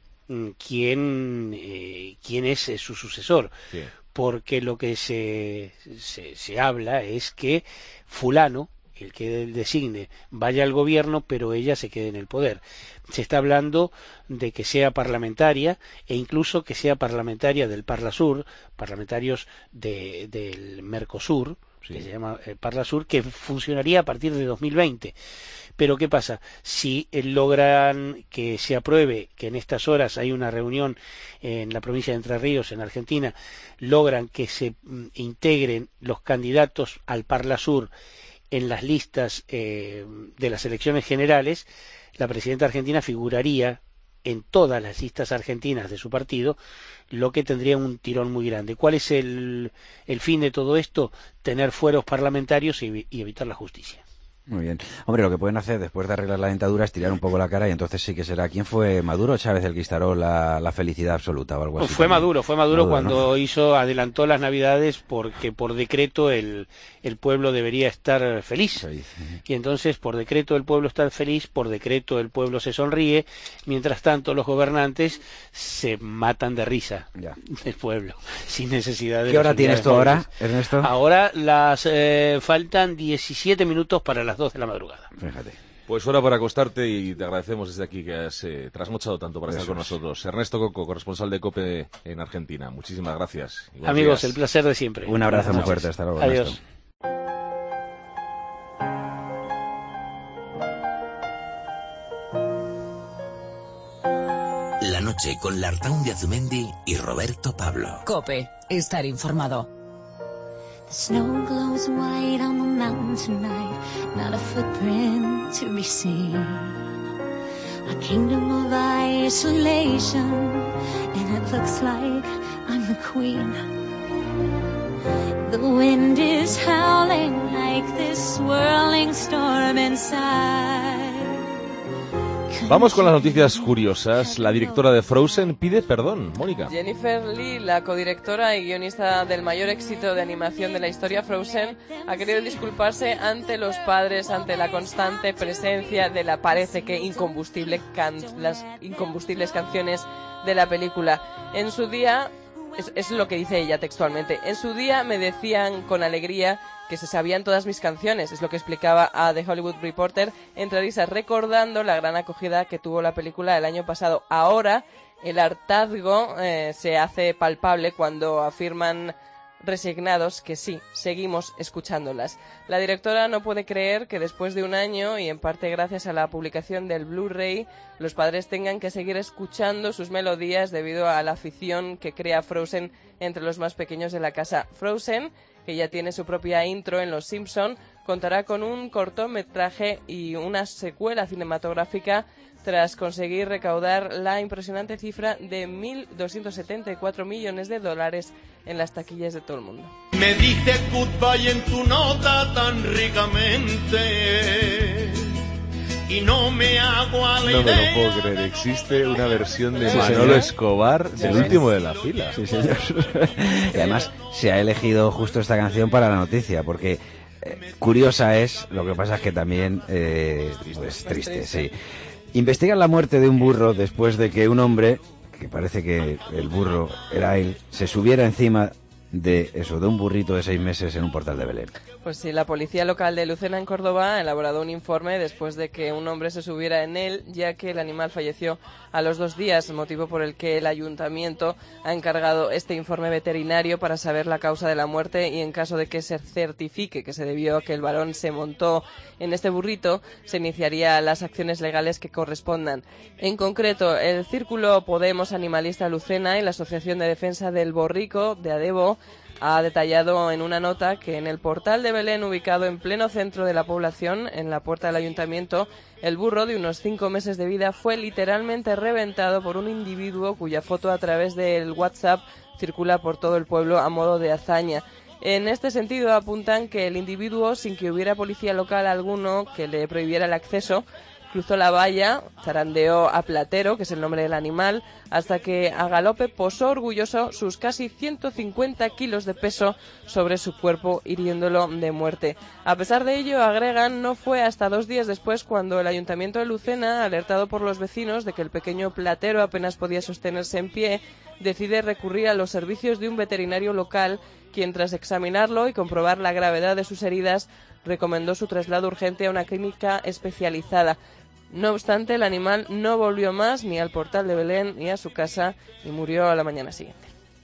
quién, eh, quién es eh, su sucesor. Sí. Porque lo que se, se, se habla es que fulano, el que designe, vaya al gobierno, pero ella se quede en el poder. Se está hablando de que sea parlamentaria e incluso que sea parlamentaria del Parlasur, parlamentarios de, del Mercosur, sí. que se llama eh, Parlasur, que funcionaría a partir de dos mil veinte. Pero ¿qué pasa? Si eh, logran que se apruebe, que en estas horas hay una reunión en la provincia de Entre Ríos, en Argentina, logran que se mm, integren los candidatos al Parlasur en las listas eh, de las elecciones generales, la presidenta argentina figuraría en todas las listas argentinas de su partido, lo que tendría un tirón muy grande. ¿Cuál es el, el fin de todo esto? Tener fueros parlamentarios y, y evitar la justicia.
Muy bien. Hombre, lo que pueden hacer después de arreglar la dentadura es tirar un poco la cara y entonces sí que será. ¿Quién fue Maduro o Chávez el que instaló la, la felicidad absoluta o algo así?
Fue
también?
Maduro, fue Maduro, Maduro cuando ¿no? hizo, adelantó las Navidades porque por decreto el, el pueblo debería estar feliz. feliz. Uh-huh. Y entonces por decreto el pueblo está feliz, por decreto el pueblo se sonríe, mientras tanto los gobernantes se matan de risa ya. del pueblo, sin necesidad de...
¿Qué hora tienes tú ahora, Ernesto?
Ahora las eh, faltan diecisiete minutos para las dos de la madrugada.
Fíjate.
Pues hora para acostarte y te agradecemos desde aquí que has eh, trasnochado tanto para Eso estar con es. nosotros. Ernesto Coco, corresponsal de COPE en Argentina. Muchísimas gracias.
Amigos,
días.
el placer de siempre.
Un abrazo muy fuerte. Hasta luego.
Adiós.
Ernesto.
La noche con Lartaun de Azumendi y Roberto Pablo.
COPE, estar informado.
The snow glows white on the mountain tonight, not a footprint to be seen. A kingdom of isolation, and it looks like I'm the queen. The wind is howling like this swirling storm inside.
Vamos con las noticias curiosas. La directora de Frozen pide perdón, Mónica.
Jennifer Lee, la codirectora y guionista del mayor éxito de animación de la historia, Frozen, ha querido disculparse ante los padres, ante la constante presencia de la parece que incombustible can- las incombustibles canciones de la película. En su día, es, es lo que dice ella textualmente, en su día me decían con alegría que se sabían todas mis canciones, es lo que explicaba a The Hollywood Reporter, entre risas, recordando la gran acogida que tuvo la película el año pasado. Ahora, el hartazgo eh, se hace palpable cuando afirman resignados que sí, seguimos escuchándolas. La directora no puede creer que después de un año, y en parte gracias a la publicación del Blu-ray, los padres tengan que seguir escuchando sus melodías debido a la afición que crea Frozen entre los más pequeños de la casa. Frozen, que ya tiene su propia intro en Los Simpson, contará con un cortometraje y una secuela cinematográfica tras conseguir recaudar la impresionante cifra de mil doscientos setenta y cuatro millones de dólares en las taquillas de todo el mundo.
Me dice goodbye en tu nota tan ricamente y no me hago a la
No me
idea.
lo puedo creer, existe una versión de
Sí,
Manolo
señor.
Escobar del
Sí,
último de la fila.
Sí, señor. Y además se ha elegido justo esta canción para la noticia, porque eh, curiosa es, lo que pasa es que también eh, pues, triste, sí. Investigan la muerte de un burro después de que un hombre, que parece que el burro era él, se subiera encima de eso, de un burrito de seis meses en un portal de Belén.
Pues sí, la policía local de Lucena, en Córdoba, ha elaborado un informe después de que un hombre se subiera en él, ya que el animal falleció a los dos días, motivo por el que el ayuntamiento ha encargado este informe veterinario para saber la causa de la muerte y, en caso de que se certifique que se debió a que el varón se montó en este burrito, se iniciarían las acciones legales que correspondan. En concreto, el Círculo Podemos Animalista Lucena y la Asociación de Defensa del Borrico de Adebo ha detallado en una nota que en el portal de Belén, ubicado en pleno centro de la población, en la puerta del ayuntamiento, el burro de unos cinco meses de vida fue literalmente reventado por un individuo cuya foto a través del WhatsApp circula por todo el pueblo a modo de hazaña. En este sentido, apuntan que el individuo, sin que hubiera policía local alguno que le prohibiera el acceso, cruzó la valla, zarandeó a Platero, que es el nombre del animal, hasta que a galope posó orgulloso sus casi ciento cincuenta kilos de peso sobre su cuerpo, hiriéndolo de muerte. A pesar de ello, agregan, no fue hasta dos días después cuando el Ayuntamiento de Lucena, alertado por los vecinos de que el pequeño Platero apenas podía sostenerse en pie, decide recurrir a los servicios de un veterinario local, quien, tras examinarlo y comprobar la gravedad de sus heridas, recomendó su traslado urgente a una clínica especializada. No obstante, el animal no volvió más ni al portal de Belén ni a su casa y murió a la mañana siguiente.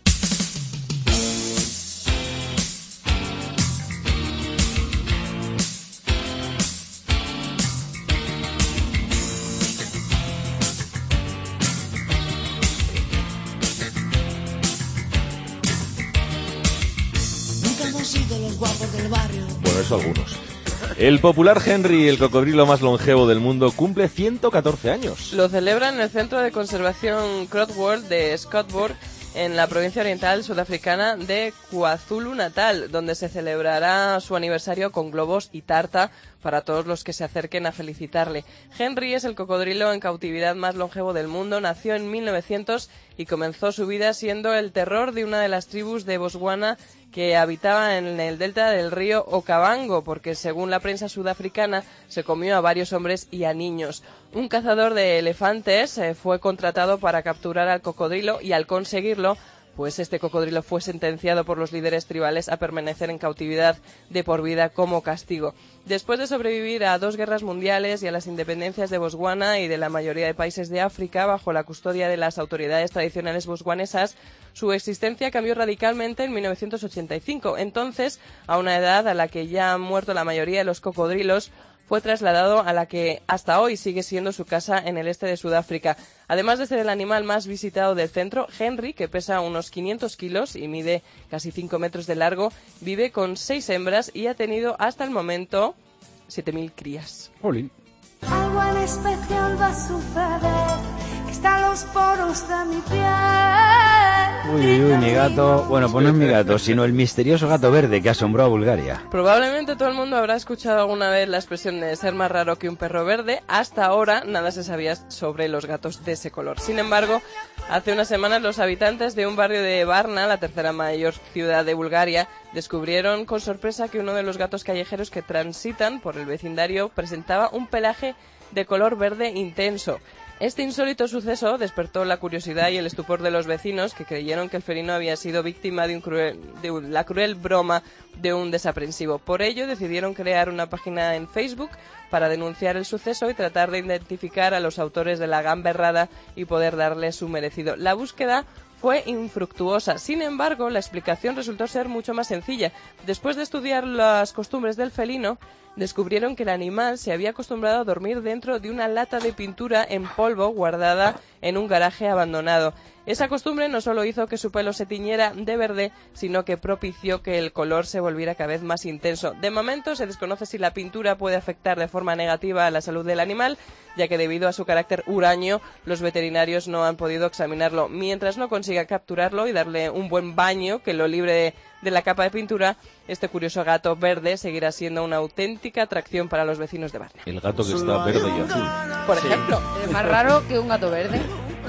Nunca hemos sido los guapos del barrio.
Bueno, eso algunos. El popular Henry, el cocodrilo más longevo del mundo, cumple ciento catorce años.
Lo celebran en el Centro de Conservación Crossworld de Scottsburg, en la provincia oriental sudafricana de KwaZulu-Natal, donde se celebrará su aniversario con globos y tarta para todos los que se acerquen a felicitarle. Henry es el cocodrilo en cautividad más longevo del mundo, nació en mil novecientos y comenzó su vida siendo el terror de una de las tribus de Botswana que habitaba en el delta del río Okavango, porque según la prensa sudafricana se comió a varios hombres y a niños. Un cazador de elefantes eh, fue contratado para capturar al cocodrilo y, al conseguirlo, pues este cocodrilo fue sentenciado por los líderes tribales a permanecer en cautividad de por vida como castigo. Después de sobrevivir a dos guerras mundiales y a las independencias de Botswana y de la mayoría de países de África bajo la custodia de las autoridades tradicionales botswanesas, su existencia cambió radicalmente en mil novecientos ochenta y cinco. Entonces, a una edad a la que ya han muerto la mayoría de los cocodrilos, fue trasladado a la que hasta hoy sigue siendo su casa en el este de Sudáfrica. Además de ser el animal más visitado del centro, Henry, que pesa unos quinientos kilos y mide casi cinco metros de largo, vive con seis hembras y ha tenido hasta el momento siete mil crías.
Jolín.
Algo en especial va a suceder, que están los poros de mi piel.
Uy, uy, uy, mi gato. Bueno, pues no es mi gato, sino el misterioso gato verde que asombró a Bulgaria.
Probablemente todo el mundo habrá escuchado alguna vez la expresión de ser más raro que un perro verde. Hasta ahora nada se sabía sobre los gatos de ese color. Sin embargo, hace unas semanas los habitantes de un barrio de Varna, la tercera mayor ciudad de Bulgaria, descubrieron con sorpresa que uno de los gatos callejeros que transitan por el vecindario presentaba un pelaje de color verde intenso. Este insólito suceso despertó la curiosidad y el estupor de los vecinos, que creyeron que el felino había sido víctima de, un cruel, de un, la cruel broma de un desaprensivo. Por ello, decidieron crear una página en Facebook para denunciar el suceso y tratar de identificar a los autores de la gamberrada y poder darle su merecido. La búsqueda fue infructuosa. Sin embargo, la explicación resultó ser mucho más sencilla. Después de estudiar las costumbres del felino, descubrieron que el animal se había acostumbrado a dormir dentro de una lata de pintura en polvo guardada en un garaje abandonado. Esa costumbre no solo hizo que su pelo se tiñera de verde, sino que propició que el color se volviera cada vez más intenso. De momento se desconoce si la pintura puede afectar de forma negativa a la salud del animal, ya que debido a su carácter huraño, los veterinarios no han podido examinarlo. Mientras no consiga capturarlo y darle un buen baño que lo libre de, de la capa de pintura, este curioso gato verde seguirá siendo una auténtica atracción para los vecinos de Varna.
El gato que está verde y azul.
Por ejemplo.
Es más raro que un gato verde.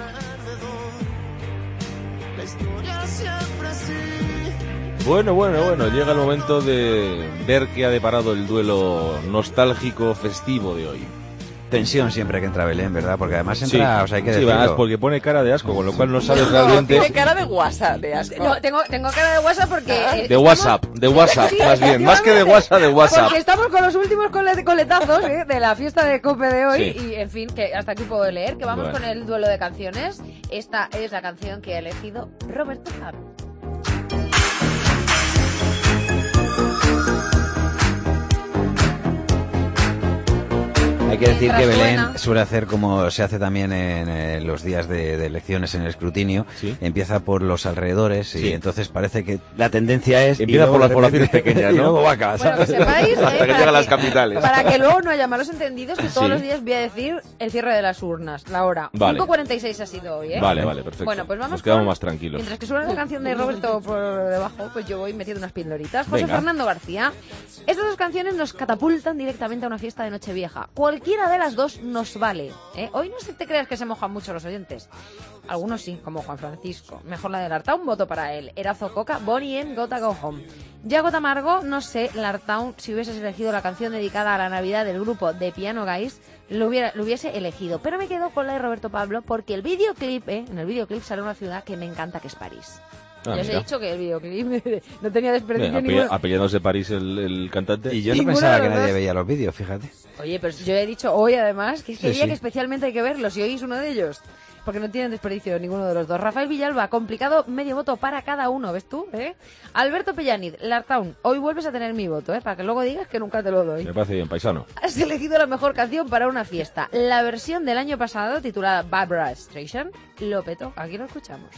Bueno, bueno, bueno, llega el momento de ver qué ha deparado el duelo nostálgico festivo de hoy.
Tensión siempre que entra Belén, ¿verdad? Porque además entra,
Sí,
o sea, hay que
sí,
decirlo.
vas, porque pone cara de asco, con lo cual no sabes
No,
realmente...
tiene cara de WhatsApp, de asco.
No, tengo, tengo cara de WhatsApp porque... eh,
De
estamos-
WhatsApp, de WhatsApp,
Sí,
más bien, más que de
efectivamente.
WhatsApp, de WhatsApp.
Porque estamos con los últimos cole- coletazos ¿eh? de la fiesta de COPE de hoy
Sí.
y, en fin, que hasta aquí puedo leer, que vamos
Bueno.
con el duelo de canciones. Esta es la canción que ha elegido Roberto Pablo.
Hay que decir
Mientras
que Belén
suena.
suele hacer como se hace también en eh, los días de, de elecciones en el escrutinio. Empieza por los alrededores y
Sí.
entonces parece que la tendencia es...
Empieza
y
por
luego
las
de repente-
poblaciones pequeñas,
y
¿no?
luego va a casa.
Bueno, que sepáis, eh,
Hasta que
para
llegan las
que-
capitales.
Para que luego no haya malos entendidos, que todos
Sí.
los días voy a decir el cierre de las urnas, la hora.
Vale.
cinco cuarenta y seis ha sido hoy, ¿eh?
Vale, vale, perfecto.
Bueno, pues vamos
Nos quedamos
con-
más tranquilos.
Mientras que suena la canción de Roberto por debajo, pues yo voy metiendo unas pildoritas. José
Venga.
Fernando García. Estas dos canciones nos catapultan directamente a una fiesta de Nochevieja. Cualquiera de las dos nos vale, ¿eh? Hoy no se te creas que se mojan mucho los oyentes. Algunos sí, como Juan Francisco. Mejor la del Artaun, voto para él. Erazo Coca, Bonnie M, Gotta Go Home. Yago Tamargo, no sé, Lartown, si hubieses elegido la canción dedicada a la Navidad del grupo The Piano Guys, lo, hubiera, lo hubiese elegido. Pero me quedo con la de Roberto Pablo porque el videoclip, ¿eh? En el videoclip sale una ciudad que me encanta, que es París.
Ah,
ya os he
mira.
dicho que el videoclip no tenía desperdicio
Bien,
ninguno.
apella- apellándose París el, el cantante.
Y yo no
Ninguno
pensaba
de
que
los
nadie
dos.
veía los vídeos, fíjate.
Oye, pero yo he dicho hoy además que es que
Sí,
día
sí.
que especialmente hay que verlos y hoy es uno de ellos. Porque no tienen desperdicio ninguno de los dos. Rafael Villalba, complicado, medio voto para cada uno, ¿ves tú? ¿Eh? Alberto Pellanid, Lartown, hoy vuelves a tener mi voto, ¿eh? Para que luego digas que nunca te lo doy.
Me parece bien, paisano.
Has elegido la mejor canción para una fiesta. La versión del año pasado, titulada Barbara Streisand, lo petó. Aquí lo escuchamos.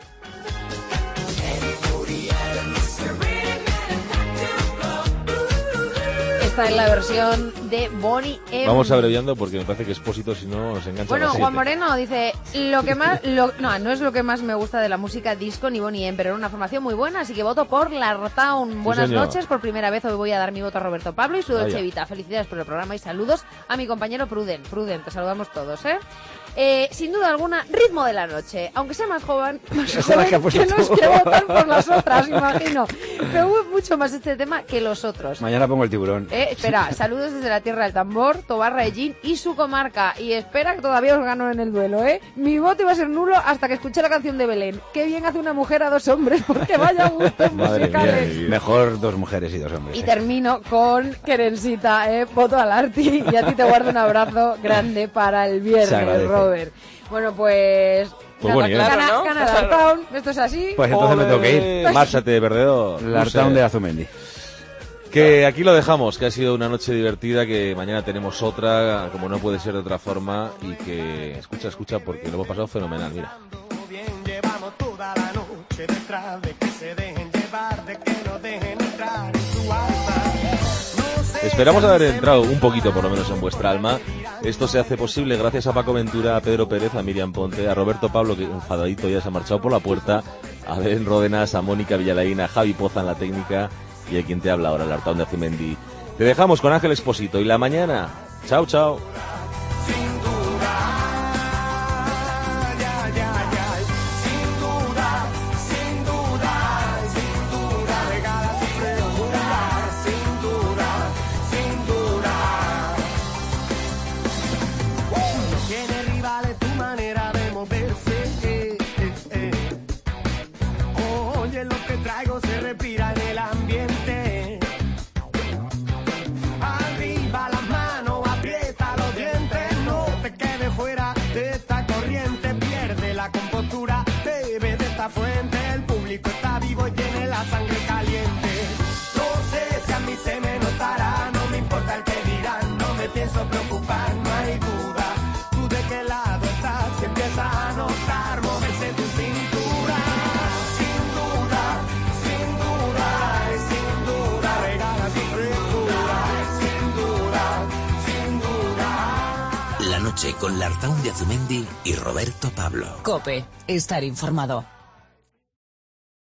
Esta es la versión de Bonnie M.
Vamos abreviando porque me parece que Expósito, si no, nos engancha a
Bueno,
las
Juan
siete.
Moreno dice, lo que más, lo- no, no es lo que más me gusta de la música disco ni Bonnie M, pero era una formación muy buena, así que voto por Lartown. Buenas
señor.
noches, por primera vez hoy voy a dar mi voto a Roberto Pablo y su Dolce
Vaya.
Vita. Felicidades por el programa y saludos a mi compañero Pruden. Pruden, te saludamos todos, ¿eh? Eh, sin duda alguna, ritmo de la noche. Aunque sea más joven, más
Esa es la
joven
que ha
que,
puesto
los
tú.
que votan por las otras, imagino. Me gusta mucho más este tema que los otros.
Mañana pongo el tiburón.
Eh, espera, saludos desde la tierra del tambor, Tobarra Ellín y su comarca. Y espera que todavía os gano en el duelo, ¿eh? Mi voto iba a ser nulo hasta que escuché la canción de Belén. Qué bien hace una mujer a dos hombres, porque vaya gustos
Madre
musicales.
mía, mejor dos mujeres y dos hombres.
Y
¿eh?
termino con Querensita, ¿eh? Voto al Arti y a ti te guardo un abrazo grande para el
Se
viernes,
agradece.
Robert. Bueno, pues...
Pues
gana-
bueno, ya.
gana-
Claro, ¿no?
gana
Claro.
Lartown, esto es así.
Pues entonces me tengo que ir.
Ole, Márchate, Verdedor.
Lartown de Azumendi.
Que aquí lo dejamos, que ha sido una noche divertida, que mañana tenemos otra, como no puede ser de otra forma, y que escucha, escucha, porque lo hemos pasado fenomenal, mira.
Bien, llevamos toda la noche detrás de que se dejen llevar, de que no dejen entrar en su alma. No sé
Esperamos
si
haber
se
entrado un poquito, por lo menos, en vuestra alma. Esto se hace posible gracias a Paco Ventura, a Pedro Pérez, a Miriam Ponte, a Roberto Pablo, que enfadadito ya se ha marchado por la puerta, a Belén Ródenas, a Mónica Villalaína, a Javi Poza en la técnica, y a quien te habla ahora, el Lartown de Azumendi. Te dejamos con Ángel Expósito, y la mañana. Chao, chao.
sin duda, ya, ya, ya, sin duda, sin duda, sin duda, regala tu seguridad, sin duda, sin duda. No tiene rivales tu manera de moverse, eh, eh, eh. Oye, lo que traigo se respira en el ambiente. Arriba las manos, aprieta los dientes, no te quedes fuera de esta corriente, pierde la compostura, bebe de esta fuente, el público está vivo y tiene la sangre caliente. No sé si a mí se me notará, no me importa el que dirán, no me pienso preocupar, no hay duda. Tú de qué lado estás, si empiezas a notar, moverse tu cintura.
la noche con Lartaun de Azumendi y Roberto Pablo.
COPE. Estar informado.